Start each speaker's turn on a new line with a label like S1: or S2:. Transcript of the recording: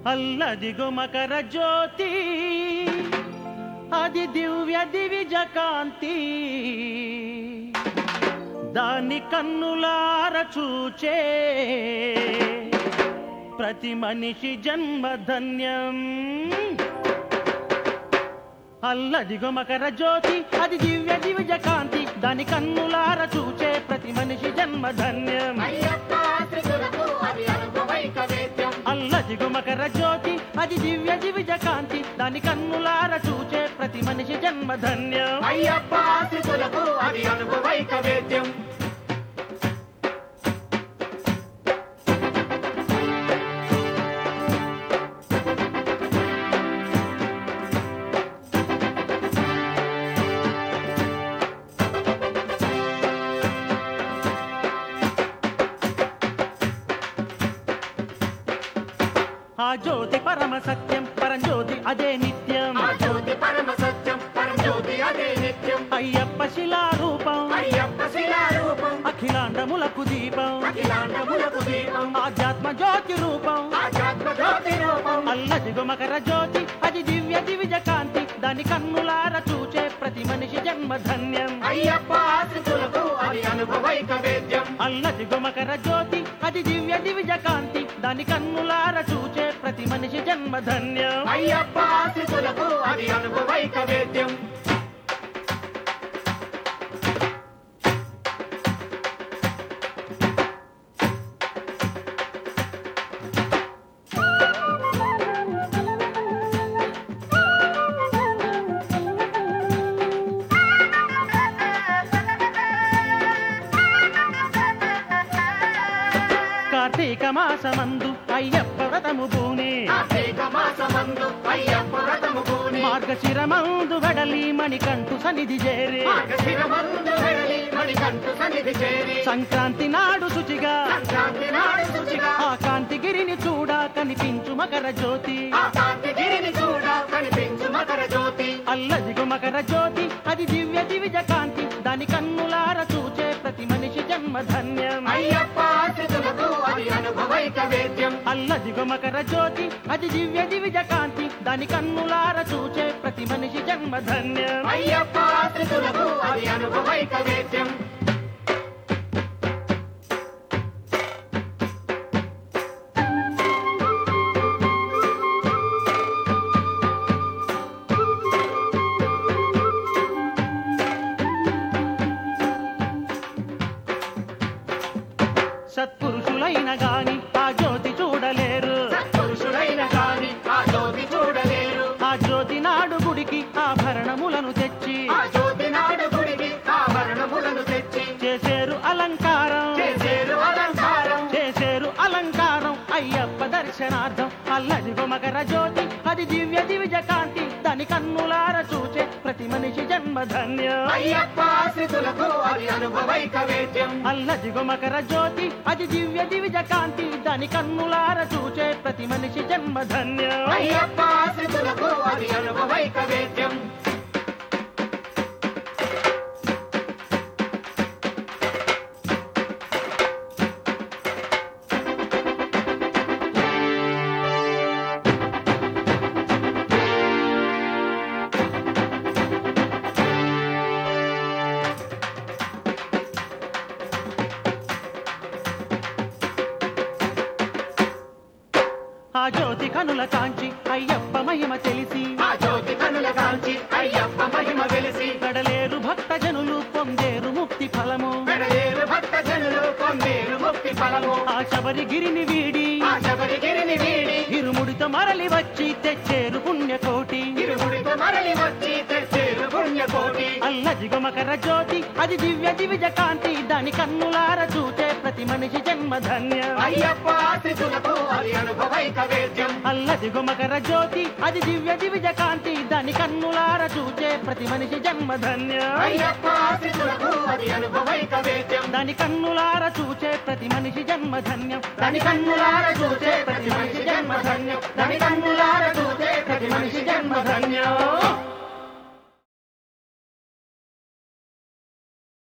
S1: అల్లదిగో మకర జ్యోతి అది దివ్య దివిజ కాంతి దాని కన్నులార చూచే ప్రతి మనిషి జన్మధన్యం. అల్లదిగో మకర జ్యోతి అది దివ్య దివిజ కాంతి దాని కన్నులార చూచే ప్రతి మనిషి జన్మధన్యం. అల్లదిగో మకర జ్యోతి అది దివ్య దివిజ కాంతి దాని కన్నులార చూచే ప్రతి మనిషి జన్మధన్యం.
S2: అయ్యప్ప ఆశీస్సులకు అది అనుభవైక వేద్యం.
S1: ఆ జ్యోతి పరమ సత్యం పరంజ్యోతి అదే నిత్యం.
S2: ఆ జ్యోతి పరమ సత్యం పరంజ్యోతి అదే నిత్యం.
S1: అయ్యప్ప శిలారూపం
S2: అయ్యప్ప శిలారూపం
S1: అఖిలాండములకు దీపం
S2: అఖిలాండములకు దీపం
S1: ఆధ్యాత్మ జ్యోతి రూపం
S2: ఆధ్యాత్మ జ్యోతి రూపం.
S1: అల్లదిగో మకర జ్యోతి అది దివ్య దివిజ కాంతి దాని కన్నులార చూచే ప్రతి మనిషి జన్మధన్యం.
S2: అయ్యప్ప ఆశీస్సులకు అది అనుభవైక వేద్యం.
S1: అల్లదిగో మకర జ్యోతి అది దివ్య దివిజ కాంతి దాని కన్నులార చూచే ప్రతి మనిషి జన్మధన్యం.
S2: అయ్యప్ప ఆశీస్సులకు అది అనుభవైక వేద్యం.
S1: కార్తీక మాసమందు అయ్యప్ప వ్రతము పూనే
S2: కార్తీక మాసమందు అయ్యప్ప వ్రతము పూనే
S1: మార్గశిరమందు గడలి మణికంఠు సన్నిధి చేరే
S2: మార్గశిరమందు వెడలి మణికంఠు సన్నిధి చేరి
S1: సంక్రాంతి నాడు శుచిగా
S2: సంక్రాంతి నాడు శుచిగా
S1: ఆ కాంతిగిరిని చూడ కనిపించు మకర జ్యోతి.
S2: ఆ కాంతిగిరిని చూడ కనిపించు మకర జ్యోతి.
S1: అల్లదిగో మకర జ్యోతి అది దివ్య దివిజ కాంతి దాని కన్నులార చూచే ప్రతి మనిషి జన్మధన్యం.
S2: అయ్యప్ప ఆశీస్సులకు అది అనుభవైక వేద్యం.
S1: అల్లదిగో మకర జ్యోతి అది దివ్య దివిజ కాంతి దాని కన్నులార చూచే ప్రతి మనిషి జన్మధన్యం.
S2: అయ్యప్ప ఆశీస్సులకు అది అనుభవైక వేద్యం.
S1: సత్పురుషులైన గాని ఆ జ్యోతి చూడలేరు
S2: పురుషుడైన కాని ఆ జ్యోతి చూడలేరు.
S1: ఆ జ్యోతి నాడు గుడికి ఆభరణములను తెచ్చి
S2: ఆ జ్యోతి నాడు గుడికి ఆభరణములను తెచ్చి
S1: చేసేరు అలంకారం
S2: చేసేరు అలంకారం.
S1: చేసేరు అలంకారం అయ్యప్ప దర్శనార్థం. అల్లదిగో మకర జ్యోతి అది దివ్య దివిజ కాంతి దాని కన్నులార చూచే ప్రతి మనిషి జన్మధన్యం.
S2: అయ్యప్ప ఆశీస్సులకు అది అనుభవైక వేద్యం.
S1: అల్లదిగో మకర జ్యోతి అది దివ్య దివిజ కాంతి దాని కన్నులార చూచే ప్రతి మనిషి జన్మధన్యం.
S2: అయ్యప్ప ఆశీస్సులకు అది అనుభవైక వేద్యం.
S1: ఆ జ్యోతి కనుల కాంచి అయ్యప్ప మహిమ తెలిసి
S2: ఆ జ్యోతి కనుల కాంచి అయ్యప్ప మహిమ వెలిసి
S1: గడలేరు భక్త జనులు పొందేరు ముక్తి ఫలము.
S2: పెడలేరు భక్త జనులు పొందేరు ముక్తి ఫలము.
S1: ఆ శబరిగిరిని వీడి
S2: ఆ శబరిగిరిని వీడి
S1: ఇరుముడితో మరలి వచ్చి తెచ్చేరు పుణ్యకోటి.
S2: ఇరుముడితో మరలి వచ్చి తెచ్చేరు పుణ్యకోటి.
S1: అల్లదిగో మకర జ్యోతి అది దివ్య దివిజ కాంతి దాని కన్నులార చూచే ప్రతి మనిషి జన్మధన్యం.
S2: అయ్యప్ప ఆశీస్సులకు అది అనుభవైక వేద్యం.
S1: అల్లదిగో మకర జ్యోతి అది దివ్య దివిజ కాంతి దాని కన్నులార చూచే ప్రతి మనిషి జన్మధన్యం.
S2: అయ్యప్ప ఆశీస్సులకు అది అనుభవైక వేద్యం.
S1: దాని కన్నులార చూచే ప్రతి మనిషి జన్మధన్యం.
S2: దాని కన్నులార చూసే ప్రతి మనిషి జన్మధన్యం. దాని కన్నులార చూసే ప్రతి మనిషి జన్మధన్యం.